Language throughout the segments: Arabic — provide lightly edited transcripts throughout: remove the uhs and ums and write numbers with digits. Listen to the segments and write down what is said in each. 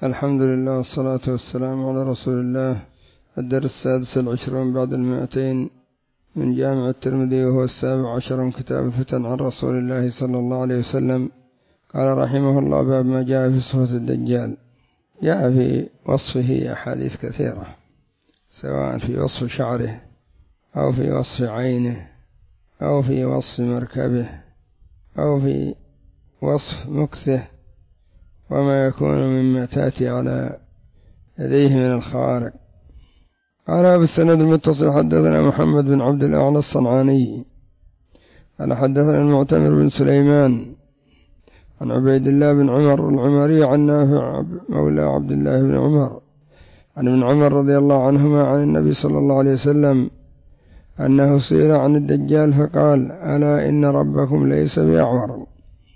الحمد لله والصلاة والسلام على رسول الله. الدرس 26 بعد 200 من جامع الترمذي، وهو 17 من كتاب الفتن عن رسول الله صلى الله عليه وسلم. قال رحمه الله: باب ما جاء في صفة الدجال. جاء في وصفه أحاديث كثيرة، سواء في وصف شعره أو في وصف عينه أو في وصف مركبه أو في وصف مكثه وما يكون مما تأتي على يديه من الخوارق. قال بالسند المتصل: حدثنا محمد بن عبد الأعلى الصنعاني قال حدثنا المعتمر بن سليمان عن عبيد الله بن عمر العمري عن نافع مولى عبد الله بن عمر عن ابن عمر رضي الله عنهما عن النبي صلى الله عليه وسلم أنه سئل عن الدجال فقال: ألا إن ربكم ليس بأعور.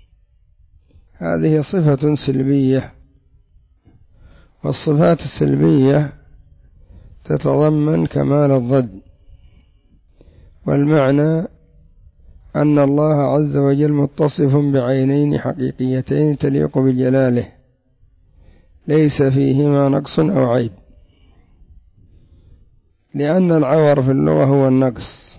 هذه صفة سلبية، والصفات السلبية تتضمن كمال الضد، والمعنى أن الله عز وجل متصف بعينين حقيقيتين تليق بجلاله ليس فيهما نقص أو عيب، لأن العور في اللغة هو النقص،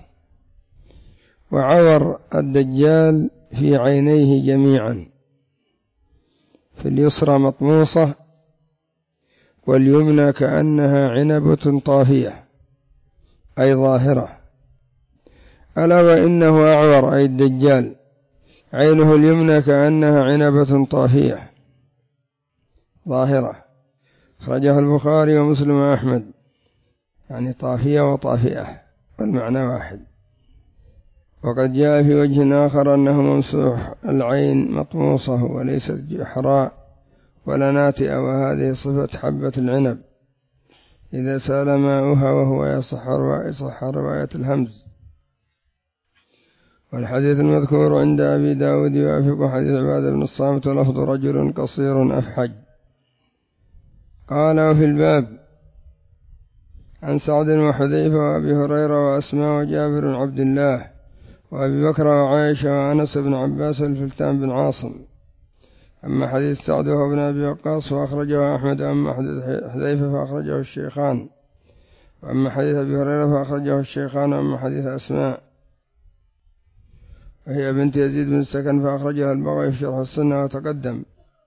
وعور الدجال في عينيه جميعا، في اليسرى مطموسة واليمنى كأنها عنبة طافية أي ظاهرة. ألا وإنه أعور أي الدجال عينه اليمنى كأنها عنبة طافية ظاهرة. أخرجه البخاري ومسلم وأحمد، يعني طافية وطافئة والمعنى واحد. وقد جاء في وجه آخر أنه ممسوح العين مطموسة وليست جحراء ولا ناتئة، وهذه صفة حبة العنب إذا سال ماؤها، وهو يصح رواية الهمز. والحديث المذكور عند أبي داود يوافق حديث عبادة بن الصامت، ولفظ رجل قصير أفحج. قال: وفي الباب عن سعد وحذيفة وأبي هريرة وأسماء وجابر عبد الله وأبي بكر وعائشة وأنس بن عباس والفلتان بن عاصم. أما حديث سعد وهو ابن أبي وقاص فأخرجه أحمد، أما حديث حذيفة فأخرجه الشيخان، وأما حديث أبي هريرة فأخرجه الشيخان، وأما حديث أسماء وهي بنت يزيد بن السكن فأخرجها البغوي في شرح السنة وتقدم،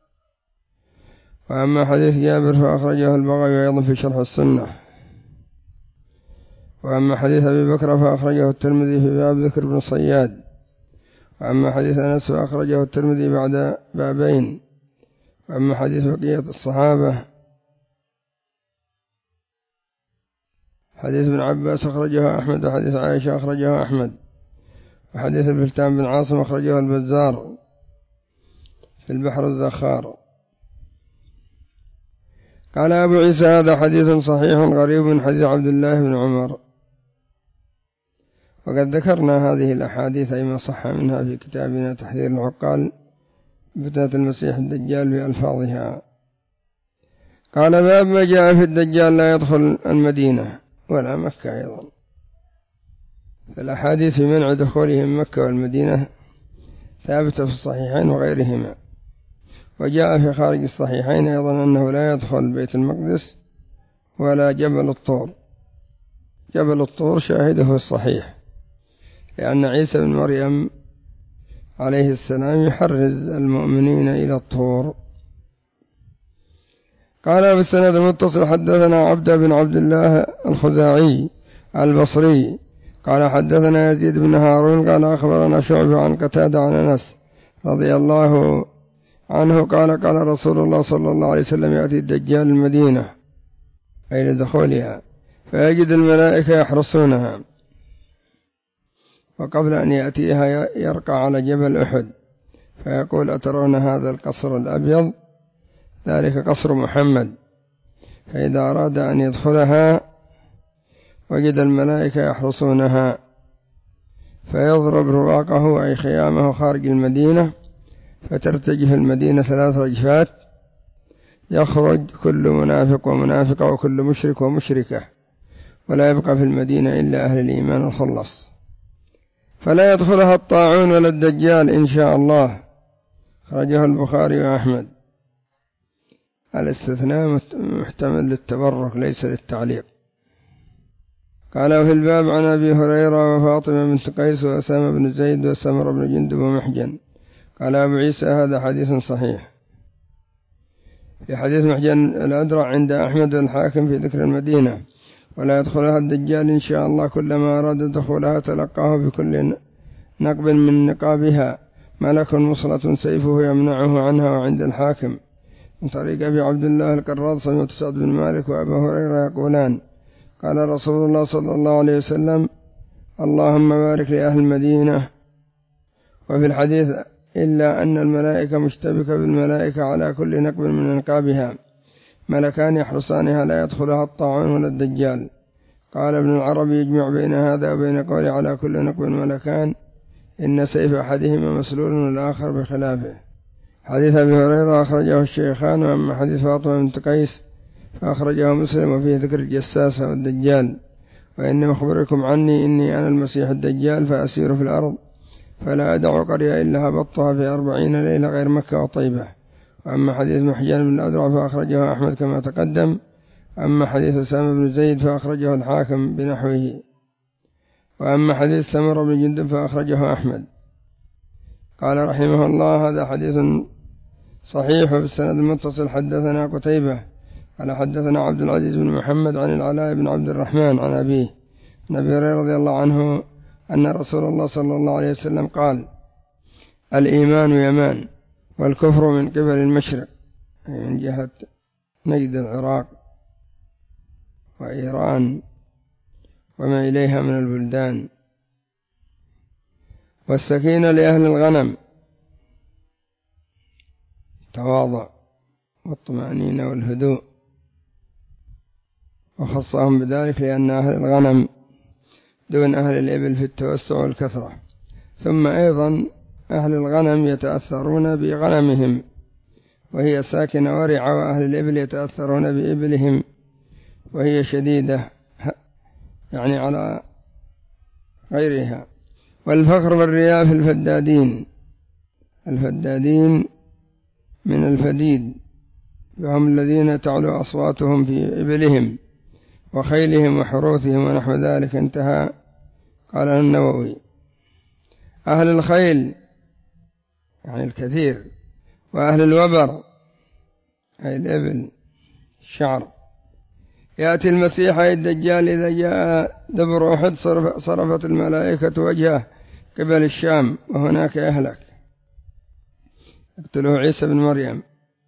وأما حديث جابر فأخرجه البغوي أيضا في شرح السنة، وأما حديث أبي بكر فأخرجه الترمذي في باب ذكر بن صياد، وأما حديث أنس فأخرجه الترمذي بعد بابين، وأما حديث بقية الصحابة حديث ابن عباس أخرجه أحمد، وحديث عائشة أخرجه أحمد، وحديث الفلتان بن عاصم أخرجه البزار في البحر الزخار. قال أبو عيسى: هذا حديث صحيح غريب من حديث عبد الله بن عمر. وقد ذكرنا هذه الأحاديث أي ما صح منها في كتابنا تحذير العقال فتنة المسيح الدجال بألفاظها. قال: باب ما جاء في الدجال لا يدخل المدينة ولا مكة. أيضا فالأحاديث في منع دخولهم مكة والمدينة ثابتة في الصحيحين وغيرهما. وجاء في خارج الصحيحين أيضا أنه لا يدخل بيت المقدس ولا جبل الطور. جبل الطور شاهده الصحيح، لأن عيسى بن مريم عليه السلام يحرز المؤمنين إلى الطور. قال بالسند المتصل: حدثنا عبد بن عبد الله الخزاعي البصري قال حدثنا يزيد بن هارون قال أخبرنا شعبة عن قتادة عن أنس رضي الله عنه قال: قال رسول الله صلى الله عليه وسلم: يأتي الدجال المدينة أي لدخولها فيجد الملائكة يحرسونها، وقبل أن يأتيها يرقى على جبل أحد فيقول: أترون هذا القصر الأبيض؟ ذلك قصر محمد. فإذا أراد أن يدخلها وجد الملائكة يحرسونها، فيضرب رواقه أي خيامه خارج المدينة، فترتجف المدينة 3 رجفات، يخرج كل منافق ومنافقة وكل مشرك ومشركة، ولا يبقى في المدينة إلا أهل الإيمان الخلص، فلا يدخلها الطاعون ولا الدجال إن شاء الله. خرجه البخاري وأحمد. الاستثناء محتمل للتبرك ليس للتعليق. قال في الباب عن أبي هريرة وفاطمة بنت قيس وأسامة بن زيد وسمر بن جندب ومحجن. قال أبو عيسى هذا حديث صحيح. في حديث محجن الأدرع عند أحمد الحاكم في ذكر المدينة ولا يدخلها الدجال إن شاء الله، كلما أراد دخولها تلقاه بكل نقب من نقابها ملك مصلة سيفه يمنعه عنها. وعند الحاكم من طريق أبي عبد الله القراض سمعت سعد بن مالك وأبا هريرة يقولان قال رسول الله صلى الله عليه وسلم اللهم بارك لأهل المدينة. وفي الحديث إلا أن الملائكة مشتبكة بالملائكة على كل نقب من نقابها ملكان يحرسانها لا يدخلها الطاعون ولا الدجال. قال ابن العربي يجمع بين هذا وبين قول على كل نقب ملكان إن سيف أحدهما مسلول والآخر بخلافه. حديث أبي هريرة أخرجه الشيخان. وأما حديث فاطمة بنت قيس فأخرجه مسلم وفيه ذكر الجساسة والدجال. وإني أخبركم عني إني أنا المسيح الدجال فأسير في الأرض فلا أدع قرية إلا هبطتها في 40 ليلة غير مكة وطيبة. وأما حديث محجن بن الأدرع فأخرجه أحمد كما تقدم. أما حديث أسامة بن زيد فأخرجه الحاكم بنحوه. وأما حديث سمر بن جندب فأخرجه أحمد. قال رحمه الله هذا حديث صحيح. وبالسند المتصل حدثنا قتيبة قال حدثنا عبد العزيز بن محمد عن العلاء بن عبد الرحمن عن أبيه عن أبي هريرة رضي الله عنه أن رسول الله صلى الله عليه وسلم قال الإيمان يمان والكفر من قبل المشرق، من جهة نجد العراق وإيران وما إليها من البلدان، والسكينة لأهل الغنم التواضع والطمأنينة والهدوء، وخصهم بذلك لأن أهل الغنم دون أهل الإبل في التوسع والكثرة. ثم أيضا أهل الغنم يتأثرون بغنمهم وهي ساكنة ورعة، وأهل الإبل يتأثرون بإبلهم وهي شديدة يعني على غيرها. والفخر والرياء في الفدادين، الفدادين من الفديد وهم الذين تعلو أصواتهم في إبلهم وخيلهم وحروثهم ونحو ذلك. انتهى. قال النووي أهل الخيل يعني الكثير، وأهل الوبر أي الإبل الشعر. يأتي المسيح أي الدجال إذا جاء دبر أحد صرفت الملائكة وجهه قبل الشام وهناك يهلك يقتله عيسى بن مريم.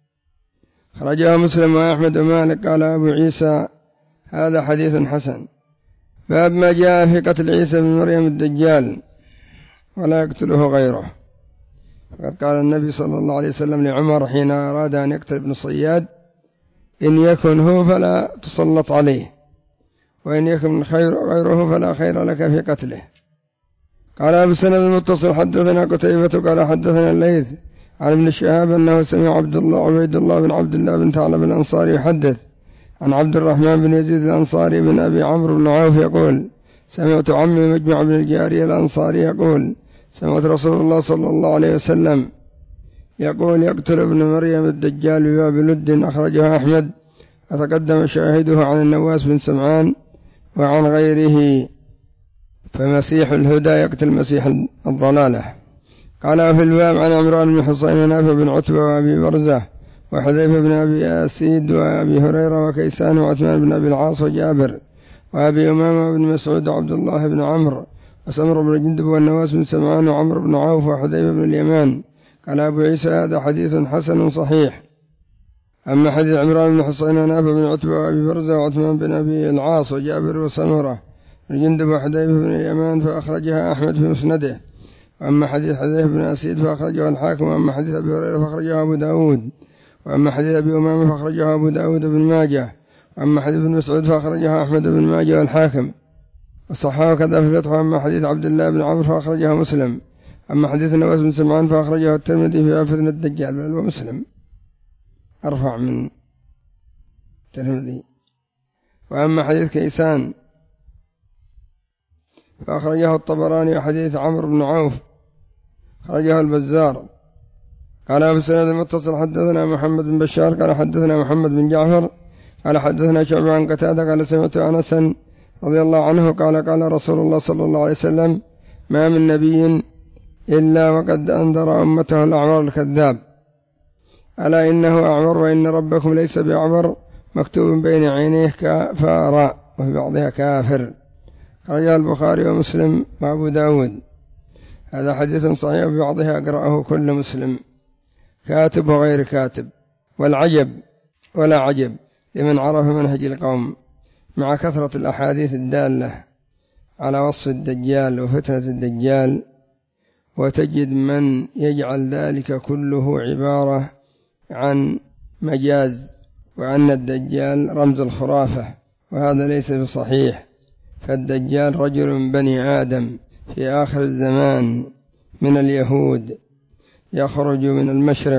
خرجها مسلم وأحمد ومالك. قال أبو عيسى هذا حديث حسن. باب ما جاء في قتل عيسى بن مريم الدجال ولا يقتله غيره. فقد قال النبي صلى الله عليه وسلم لعمر حين أراد أن يقتل ابن صياد إن يكن هو فلا تسلط عليه، وإن يكن غيره فلا خير لك في قتله. قال أبو السند المتصل حدثنا قتيبة قال حدثنا الليث عن ابن شهاب أنه سمع عبيد الله بن عبد الله بن ثعلب الأنصاري يحدث عن عبد الرحمن بن يزيد الأنصاري بن أبي عمرو بن عوف يقول سمعت عمي مجمع بن الجارية الأنصاري يقول سمعت رسول الله صلى الله عليه وسلم يقول يقتل ابن مريم الدجال بباب لد. أخرجها أحمد وتقدم شاهده عن النواس بن سمعان وعن غيره. فمسيح الهدى يقتل مسيح الضلالة. قال في الباب عن عمران بن حصين ونافع بن عتبة وأبي برزة وحذيفة بن أبي أسيد وأبي هريرة وكيسان وعثمان بن أبي العاص وجابر وأبي أمامة بن مسعود وعبد الله بن عمرو وسمر بن جندب والنواس بن سمعان وعمرو بن عوف وحذيفة بن اليمان. قال أبو عيسى هذا حديث حسن صحيح. أما حديث عمران بن حصين ونافع بن عتبة وأبي برزة وعثمان بن أبي العاص وجابر وسمرة بن جندب وحذيفة بن اليمان فأخرجها أحمد في مسنده. وأما حديث حذيفة بن أسيد فأخرجه الحاكم. وأما حديث أبي هريرة فأخرجه أبو داود. وأما حديث أبي أمامة فأخرجه أبو داود بن ماجه. وأما حديث ابن مسعود فأخرجه أحمد بن ماجه والحاكم وصححه كذا في الفتح. وأما حديث عبد الله بن عمرو فأخرجه مسلم. أما حديث النواس بن سمعان فأخرجه الترمذي في فتنة الدجال بل ومسلم أرفع من الترمذي. وأما حديث كيسان فأخرجه الطبراني. وحديث عمرو بن عوف أخرجه البزار. قال في السند المتصل حدثنا محمد بن بشار قال حدثنا محمد بن جعفر قال حدثنا شعبة عن قتادة قال سمعت أنسا رضي الله عنه قال قال رسول الله صلى الله عليه وسلم ما من نبي إلا وقد أنذر أمته الأعور الكذاب ألا إنه أعور وإن ربكم ليس بأعور مكتوب بين عينيه كفارا وفي بعضها كافر. رجاء البخاري ومسلم وأبو داود. هذا حديث صحيح في بعضها أقرأه كل مسلم كاتب وغير كاتب. والعجب ولا عجب لمن عرف منهج القوم مع كثرة الأحاديث الدالة على وصف الدجال وفتنة الدجال، وتجد من يجعل ذلك كله عبارة عن مجاز وأن الدجال رمز الخرافة، وهذا ليس بصحيح. فالدجال رجل من بني آدم في آخر الزمان من اليهود يخرج من المشرق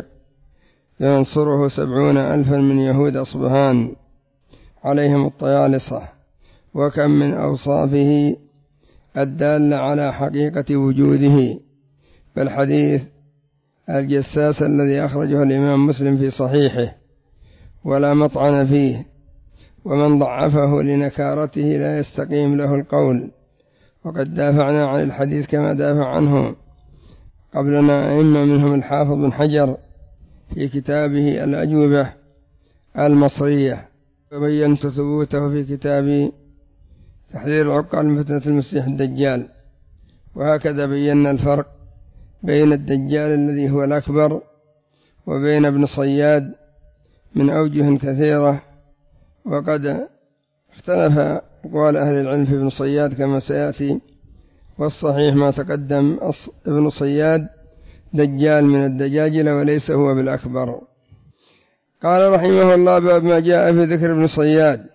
ينصره 70,000 من يهود أصبهان عليهم الطيالسة، وكم من أوصافه الدالة على حقيقة وجوده. فالحديث الجساس الذي أخرجه الإمام مسلم في صحيحه ولا مطعن فيه، ومن ضعفه لنكارته لا يستقيم له القول. وقد دافعنا عن الحديث كما دافع عنه قبلنا أئمة منهم الحافظ بن حجر في كتابه الأجوبة المصرية، وبينت ثبوته في كتاب تحذير العقال من فتنة المسيح الدجال. وهكذا بينا الفرق بين الدجال الذي هو الأكبر وبين ابن صياد من أوجه كثيرة، وقد اختلف أقوال أهل العلم في ابن صياد كما سيأتي، والصحيح ما تقدم ابن صياد دجال من الدجاجلة وليس هو بالأكبر. قال رحمه الله باب ما جاء في ذكر ابن صياد.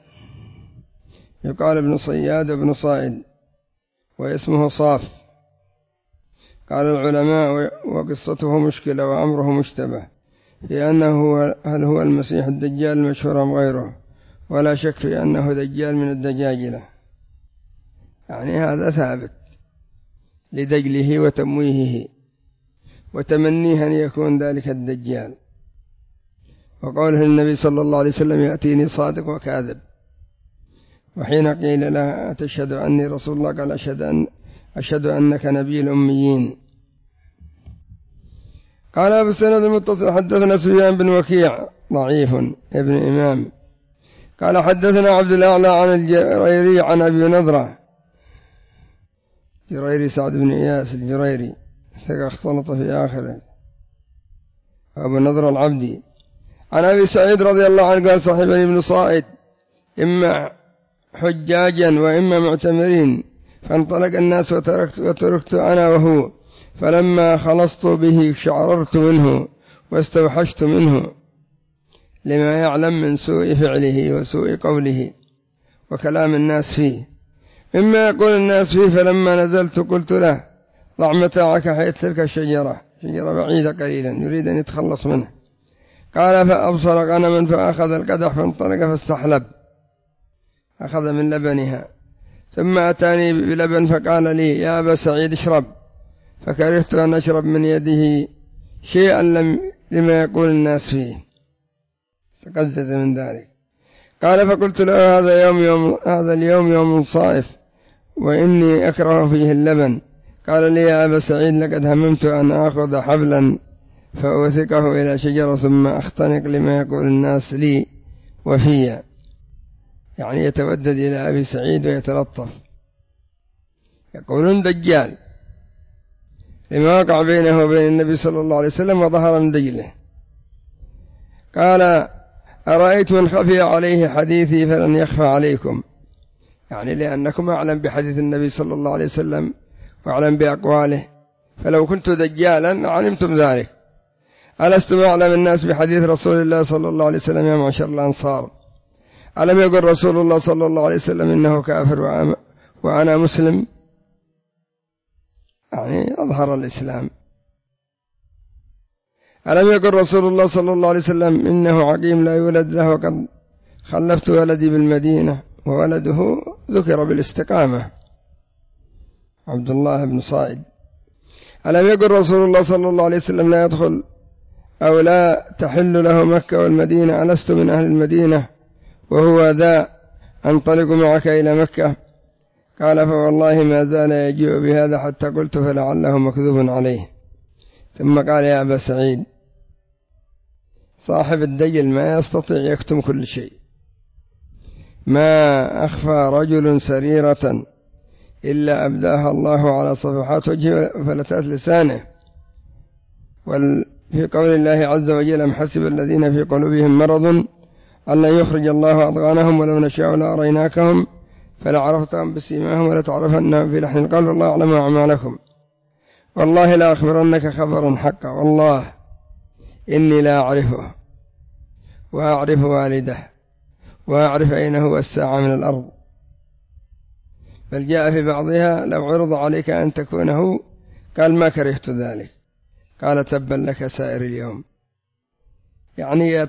يقال ابن صياد وابن صائد واسمه صاف. قال العلماء وقصته مشكلة وأمره مشتبه في أنه هل هو المسيح الدجال المشهور أم غيره، ولا شك في أنه دجال من الدجاجلة، يعني هذا ثابت لدجله وتمويهه وتمنيه أن يكون ذلك الدجال. وقوله النبي صلى الله عليه وسلم يأتيني صادق وكاذب، وحين قيل له أتشهد أني رسول الله قال أشهد أنك نبي الأميين. قال أبو السند المتصل حدثنا سفيان بن وكيع ضعيف ابن إمام قال حدثنا عبد الأعلى عن الجريري عن أبي نضرة جريري سعد بن إياس الجريري ثقة اختلط في آخره أبو نضرة العبدي عن أبي سعيد رضي الله عنه قال صاحبني ابن صائد إما حجاجا وإما معتمرين، فانطلق الناس وتركت أنا وهو، فلما خلصت به شعررت منه واستوحشت منه لما يعلم من سوء فعله وسوء قوله وكلام الناس فيه مما يقول الناس فيه. فلما نزلت قلت له ضع متاعك حيث تلك الشجرة، شجرة بعيدة قليلا يريد أن يتخلص منه. قال فأبصر غنما فأخذ القدح فانطلق فاستحلب، أخذ من لبنها، ثم أتاني بلبن فقال لي يا أبا سعيد اشرب، فكرهت أن أشرب من يده شيئا لما يقول الناس فيه، تقزز من ذلك. قال فقلت له هذا اليوم يوم صائف وإني أكره فيه اللبن. قال لي يا أبا سعيد لقد هممت أن أخذ حبلا فأوثقه إلى شجرة ثم أختنق لما يقول الناس لي وفيا، يعني يتودد إلى أبي سعيد ويتلطف. يقولون دجال لما وقع بينه وبين النبي صلى الله عليه وسلم وظهر من دجله. قال أرأيت من خفي عليه حديثي فلن يخفى عليكم، يعني لأنكم أعلم بحديث النبي صلى الله عليه وسلم وأعلم بأقواله، فلو كنت دجالا علمتم ذلك. ألستم أعلم الناس بحديث رسول الله صلى الله عليه وسلم يا معشر الأنصار؟ ألم يقل رسول الله صلى الله عليه وسلم إنه كافر وأنا مسلم؟ يعني أظهر الإسلام. ألم يقل رسول الله صلى الله عليه وسلم إنه عقيم لا يولد له وقد خلفت ولدي بالمدينة، وولده ذكر بالاستقامة عبد الله بن صائد. ألم يقل رسول الله صلى الله عليه وسلم لا يدخل أو لا تحل له مكة والمدينة، ألست من أهل المدينة؟ وهو ذا أنطلق معك إلى مكة. قال فوالله ما زال يجيء بهذا حتى قلت فلعله مكذوب عليه. ثم قال يا أبا سعيد صاحب الدجل ما يستطيع يكتم كل شيء، ما أخفى رجل سريرة إلا أبداها الله على صفحات وجهه وفلتات لسانه. وفي قول الله عز وجل أم حسب الذين في قلوبهم مرض أن يخرج الله أضغانهم ولو نشاء لأريناكهم فلعرفتهم بسيماهم ولتعرفنهم في لحن القول والله أعلم أعمالكم. والله لا أخبرنك خبرا حقا، والله إني لا أعرفه وأعرف والده وأعرف أين هو الساعة من الأرض. بل جاء في بعضها لو عرض عليك أن تكونه قال ما كرهت ذلك. قال تبا لك سائر اليوم، يعني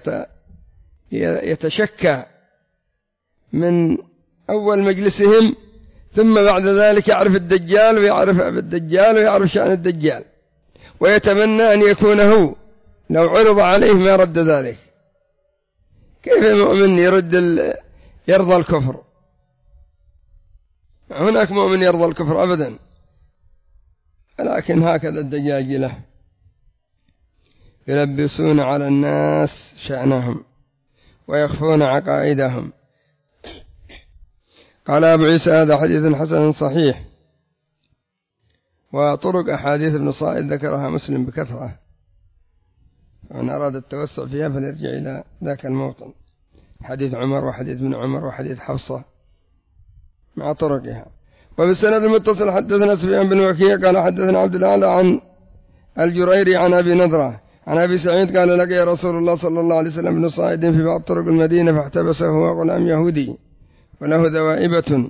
يتشكى من أول مجلسهم، ثم بعد ذلك يعرف الدجال ويعرف أبا الدجال ويعرف شأن الدجال، ويتمنى أن يكون هو. لو عرض عليه ما رد ذلك. كيف المؤمن يرضى الكفر؟ هناك مؤمن يرضى الكفر أبدا، لكن هكذا الدجاجلة يلبسون على الناس شأنهم ويخفون عقائدهم. قال أبو عيسى هذا حديث حسن صحيح. وطرق أحاديث ابن صائد ذكرها مسلم بكثرة، ومن أراد التوسع فيها فليرجع إلى ذاك الموطن، حديث عمر وحديث ابن عمر وحديث حفصة مع طرقها. وبالسند المتصل حدثنا سفيان بن وكيع قال حدثنا عبد الأعلى عن الجريري عن أبي نضرة عن أبي سعيد قال لقي رسول الله صلى الله عليه وسلم بن صائد في بعض طرق المدينة فاحتبسه هو غلام يهودي وله ذوائبة،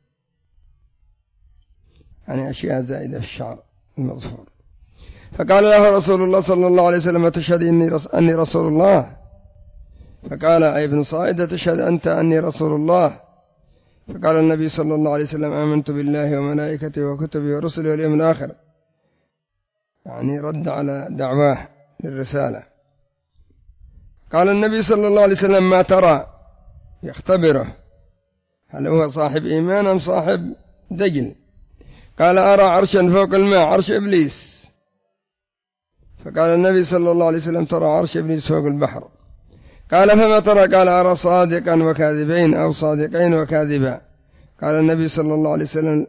يعني أشياء زائدة في الشعر المظفور. فقال له رسول الله صلى الله عليه وسلم تشهد أني رسول الله؟ فقال أي ابن صائد تشهد أنت أني رسول الله؟ فقال النبي صلى الله عليه وسلم آمنت بالله وملائكته وكتبه ورسله واليوم الآخر، يعني رد على دعواه للرسالة. قال النبي صلى الله عليه وسلم ما ترى؟ يختبره هل هو صاحب إيمان أم صاحب دجل؟ قال أرى عرشا فوق الماء عرش إبليس. فقال النبي صلى الله عليه وسلم ترى عرش إبليس فوق البحر. قال فما ترى؟ قال أرى صادقا وكاذبين أو صادقين وكاذبا. قال النبي صلى الله عليه وسلم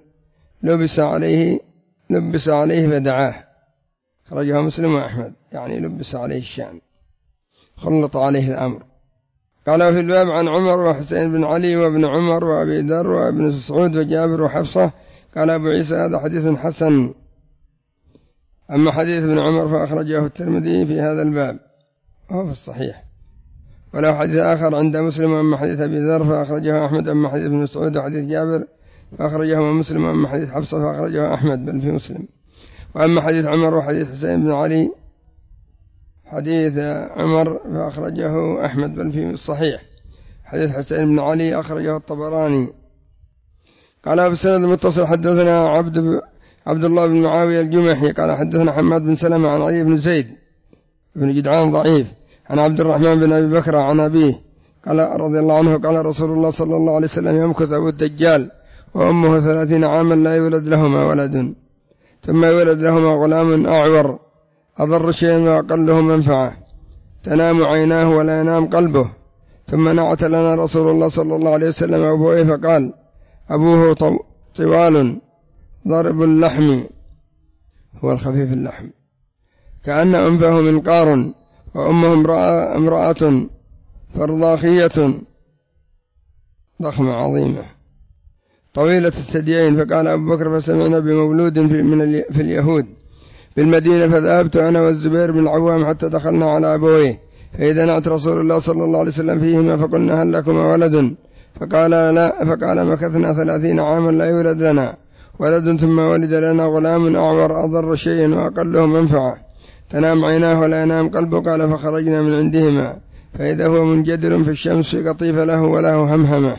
لبس عليه فدعاه، خرجه مسلم وأحمد، يعني لبس عليه الشأن، خلط عليه الأمر. قال في الباب عن عمر وحسين بن علي وابن عمر وأبي ذر وابن مسعود وجابر وحفصة. قال أبو عيسى هذا حديث حسن. أما حديث ابن عمر فأخرجه الترمذي في هذا الباب وهو في الصحيح، وله حديث آخر عند مسلم. أما حديث أبي ذر فأخرجه أحمد. أما حديث ابن مسعود وحديث جابر فأخرجه مسلم. أما حديث حفصة فأخرجه أحمد بل في مسلم. وأما حديث عمر وحديث حسين بن علي حديث عمر فأخرجه أحمد بل في الصحيح. حديث حسين بن علي أخرجه الطبراني. قال بالسند المتصل حدثنا عبد الله بن معاوية الجمحي قال حدثنا حماد بن سلمة عن علي بن زيد بن جدعان ضعيف عن عبد الرحمن بن أبي بكر عن أبيه قال رضي الله عنه قال رسول الله صلى الله عليه وسلم يمكث أبو الدجال وأمه 30 عاما لا يولد لهما ولد، ثم يولد لهما غلام أعور أضر شيئا وأقله منفعة، تنام عيناه ولا ينام قلبه. ثم نعت لنا رسول الله صلى الله عليه وسلم أبوه فقال أبوه طوال ضرب اللحم، هو الخفيف اللحم، كأن أنفه منقار، وأمه امرأة فرضاخية ضخمة عظيمة طويلة الثديين. فقال أبو بكر فسمعنا بمولود في اليهود بالمدينة، فذهبت أنا والزبير بن العوام حتى دخلنا على أبويه، فإذا نعت رسول الله صلى الله عليه وسلم فيهما، فقلنا هل لكما ولد؟ فقال لا. فقال مكثنا 30 عاما لا يولد لنا ولد، ثم ولد لنا غلام أعور أضر شيء وأقله منفعة، تنام عيناه ولا ينام قلبه. قال فخرجنا من عندهما فإذا هو منجدر في الشمس في قطيف له وله همهمة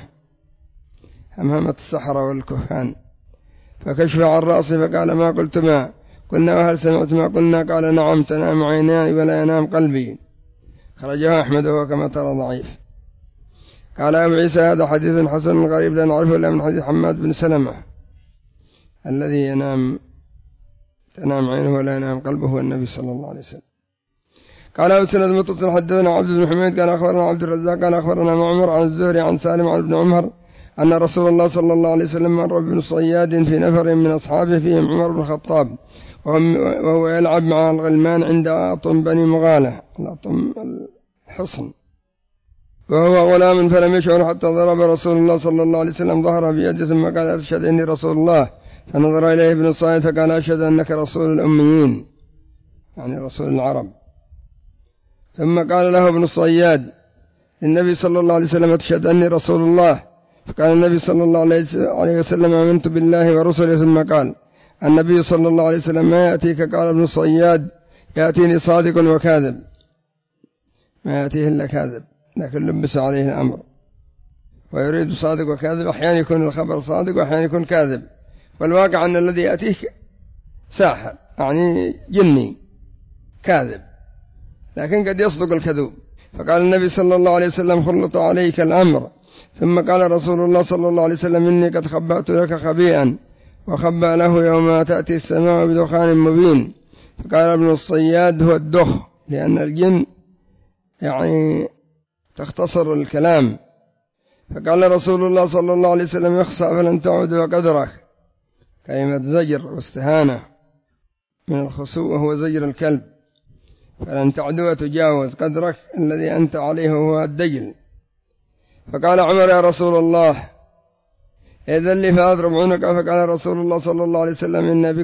السحرة والكهان، فكشف عن رأسه فقال ما قلتما؟ قلنا وهل سمعت ما قلنا؟ قال نعم، تنام عيناي ولا ينام قلبي. خرجه أحمد وهو كما ترى ضعيف. قال أبو عيسى هذا حديث حسن غريب لا نعرفه إلا من حديث حماد بن سلمة الذي تنام عينه ولا ينام قلبه هو النبي صلى الله عليه وسلم. قال أبو سند المتصل حدثنا عبد بن حميد قال أخبرنا عبد الرزاق قال أخبرنا معمر عن الزهري عن سالم عن ابن عمر أن رسول الله صلى الله عليه وسلم مر بن صياد في نفر من أصحابه فيهم عمر بن الخطاب وهو يلعب مع الغلمان عند أطم بني مغالة، الأطم الحصن، وهو غلام فلم يشعر حتى ضرب رسول الله صلى الله عليه وسلم ظهره بيده ثم قال أشهد إني رسول الله، فنظر إليه ابن صياد فقال أشهد أنك رسول الأميين، يعني رسول العرب. ثم قال له ابن الصياد النبي صلى الله عليه وسلم أشهد أني رسول الله، فقال النبي صلى الله عليه وسلم آمنت بالله ورسله. ثم قال النبي صلى الله عليه وسلم ما يأتيك؟ قال ابن الصياد يأتيني صادق وكاذب، ما يأتيه إلا كاذب، لكن لبس عليه الأمر ويريد صادق وكاذب، أحيانا يكون الخبر صادق وأحيانا يكون كاذب، والواقع أن الذي يأتيك ساحر يعني جني كاذب، لكن قد يصدق الكذوب. فقال النبي صلى الله عليه وسلم خلط عليك الأمر. ثم قال رسول الله صلى الله عليه وسلم إني قد خبأت لك خبيئا وخبأ له يوم تأتي السماء بدخان مبين. فقال ابن الصياد هو الدخ، لأن الجن يعني تختصر الكلام. فقال رسول الله صلى الله عليه وسلم يخصى فلن تعود وقدرك، كلمة زجر واستهانة من الخسوء وهو زجر الكلب، فلن تعد وتجاوز قدرك الذي أنت عليه هو الدجل. فقال عمر يا رسول الله إذن لي فأضرب عنق. فقال رسول الله صلى الله عليه وسلم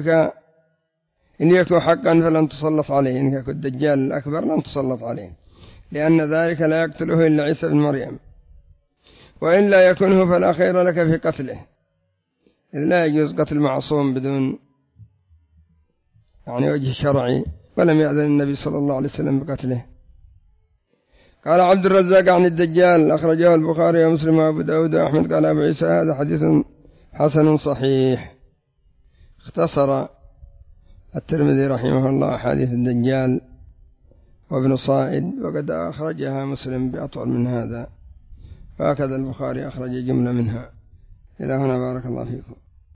إن يكن حقا فلن تسلط عليه، إن يكن الدجال الأكبر لن تسلط عليه، لأن ذلك لا يقتله إلا عيسى بن مريم، وإن لا يكنه فلا خير لك في قتله، إذ لا يجوز قتل معصوم بدون يعني وجه شرعي، ولم يأذن النبي صلى الله عليه وسلم بقتله. قال عبد الرزاق عن الدجال أخرجه البخاري ومسلم وأبو داود وأحمد. قال أبو عيسى هذا حديث حسن صحيح. اختصر الترمذي رحمه الله حديث الدجال وابن صائد، وقد أخرجها مسلم بأطول من هذا، وهكذا البخاري أخرج جملة منها. إلى هنا بارك الله فيكم.